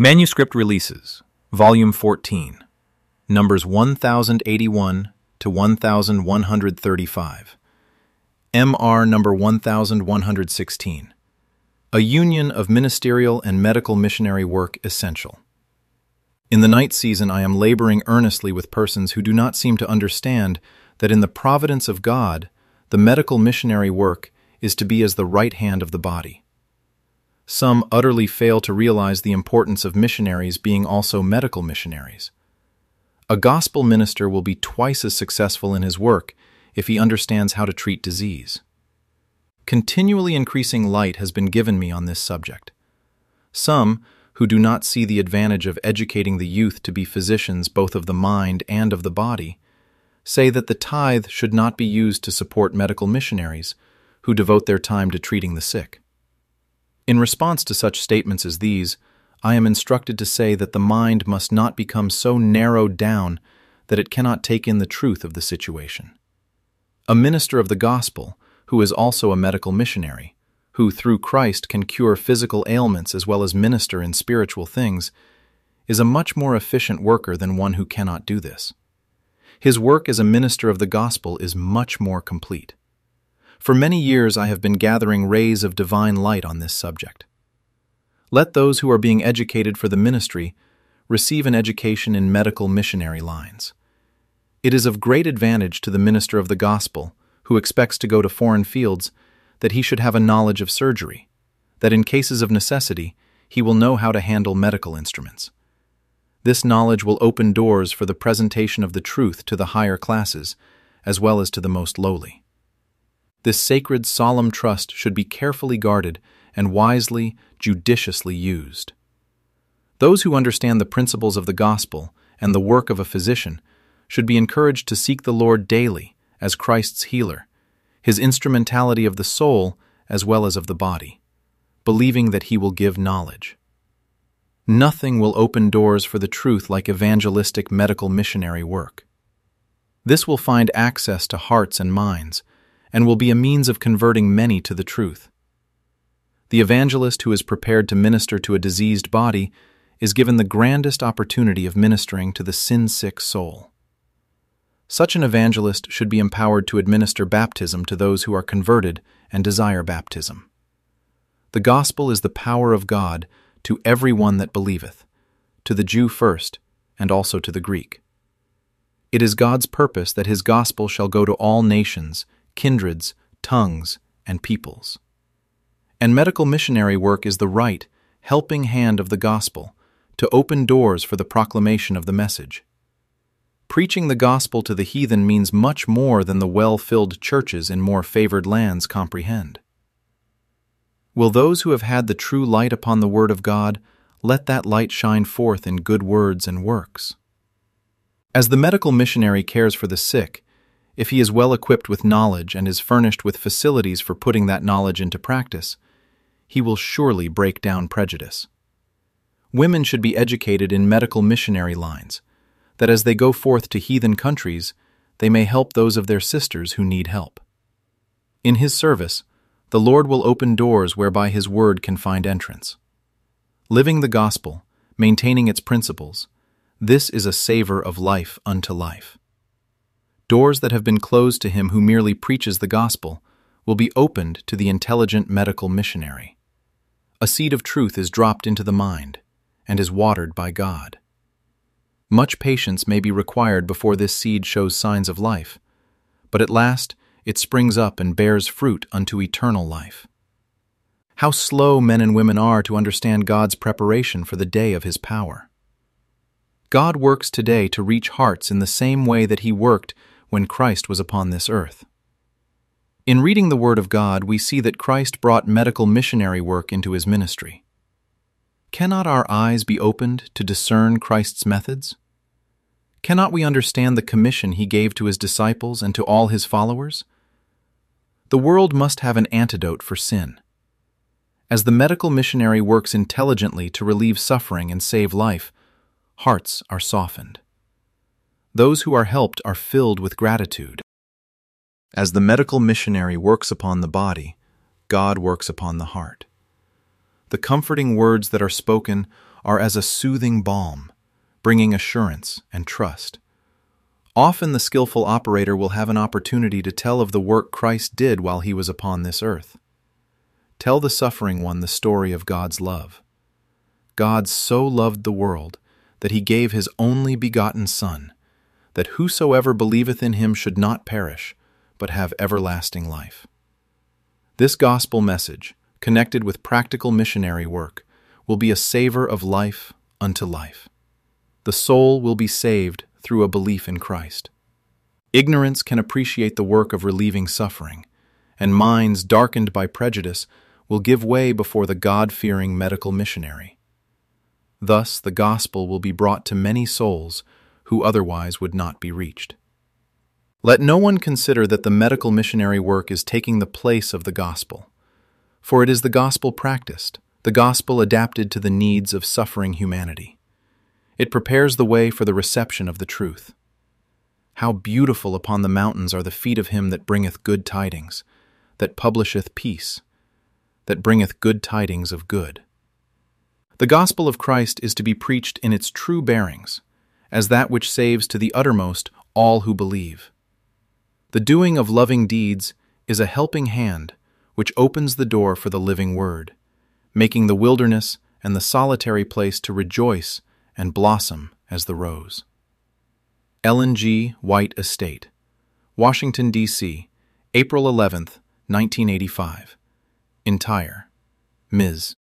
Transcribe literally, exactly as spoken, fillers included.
Manuscript Releases, Volume fourteen, Numbers one thousand eighty-one to one thousand one hundred thirty-five, M R number one thousand one hundred sixteen, A Union of Ministerial and Medical Missionary Work Essential. In the night season I am laboring earnestly with persons who do not seem to understand that in the providence of God, the medical missionary work is to be as the right hand of the body. Some utterly fail to realize the importance of missionaries being also medical missionaries. A gospel minister will be twice as successful in his work if he understands how to treat disease. Continually increasing light has been given me on this subject. Some, who do not see the advantage of educating the youth to be physicians both of the mind and of the body, say that the tithe should not be used to support medical missionaries who devote their time to treating the sick. In response to such statements as these, I am instructed to say that the mind must not become so narrowed down that it cannot take in the truth of the situation. A minister of the gospel, who is also a medical missionary, who through Christ can cure physical ailments as well as minister in spiritual things, is a much more efficient worker than one who cannot do this. His work as a minister of the gospel is much more complete. For many years I have been gathering rays of divine light on this subject. Let those who are being educated for the ministry receive an education in medical missionary lines. It is of great advantage to the minister of the gospel, who expects to go to foreign fields, that he should have a knowledge of surgery, that in cases of necessity he will know how to handle medical instruments. This knowledge will open doors for the presentation of the truth to the higher classes, as well as to the most lowly. This sacred, solemn trust should be carefully guarded and wisely, judiciously used. Those who understand the principles of the gospel and the work of a physician should be encouraged to seek the Lord daily as Christ's healer, his instrumentality of the soul as well as of the body, believing that he will give knowledge. Nothing will open doors for the truth like evangelistic medical missionary work. This will find access to hearts and minds, and will be a means of converting many to the truth. The evangelist who is prepared to minister to a diseased body is given the grandest opportunity of ministering to the sin-sick soul. Such an evangelist should be empowered to administer baptism to those who are converted and desire baptism. The gospel is the power of God to every one that believeth, to the Jew first, and also to the Greek. It is God's purpose that his gospel shall go to all nations, kindreds, tongues, and peoples. And medical missionary work is the right, helping hand of the gospel to open doors for the proclamation of the message. Preaching the gospel to the heathen means much more than the well-filled churches in more favored lands comprehend. Will those who have had the true light upon the word of God let that light shine forth in good words and works? As the medical missionary cares for the sick, if he is well equipped with knowledge and is furnished with facilities for putting that knowledge into practice, he will surely break down prejudice. Women should be educated in medical missionary lines, that as they go forth to heathen countries, they may help those of their sisters who need help. In his service, the Lord will open doors whereby his word can find entrance. Living the gospel, maintaining its principles, this is a savor of life unto life. Doors that have been closed to him who merely preaches the gospel will be opened to the intelligent medical missionary. A seed of truth is dropped into the mind and is watered by God. Much patience may be required before this seed shows signs of life, but at last it springs up and bears fruit unto eternal life. How slow men and women are to understand God's preparation for the day of his power. God works today to reach hearts in the same way that he worked when Christ was upon this earth. In reading the Word of God, we see that Christ brought medical missionary work into his ministry. Cannot our eyes be opened to discern Christ's methods? Cannot we understand the commission he gave to his disciples and to all his followers? The world must have an antidote for sin. As the medical missionary works intelligently to relieve suffering and save life, hearts are softened. Those who are helped are filled with gratitude. As the medical missionary works upon the body, God works upon the heart. The comforting words that are spoken are as a soothing balm, bringing assurance and trust. Often the skillful operator will have an opportunity to tell of the work Christ did while he was upon this earth. Tell the suffering one the story of God's love. God so loved the world that he gave his only begotten Son, that whosoever believeth in him should not perish, but have everlasting life. This gospel message, connected with practical missionary work, will be a savor of life unto life. The soul will be saved through a belief in Christ. Ignorance can appreciate the work of relieving suffering, and minds darkened by prejudice will give way before the God-fearing medical missionary. Thus, the gospel will be brought to many souls who otherwise would not be reached. Let no one consider that the medical missionary work is taking the place of the gospel, for it is the gospel practiced, the gospel adapted to the needs of suffering humanity. It prepares the way for the reception of the truth. How beautiful upon the mountains are the feet of him that bringeth good tidings, that publisheth peace, that bringeth good tidings of good. The gospel of Christ is to be preached in its true bearings, as that which saves to the uttermost all who believe. The doing of loving deeds is a helping hand which opens the door for the living word, making the wilderness and the solitary place to rejoice and blossom as the rose. Ellen G. White Estate, Washington, D C, April eleventh, nineteen eighty-five. Entire, Miz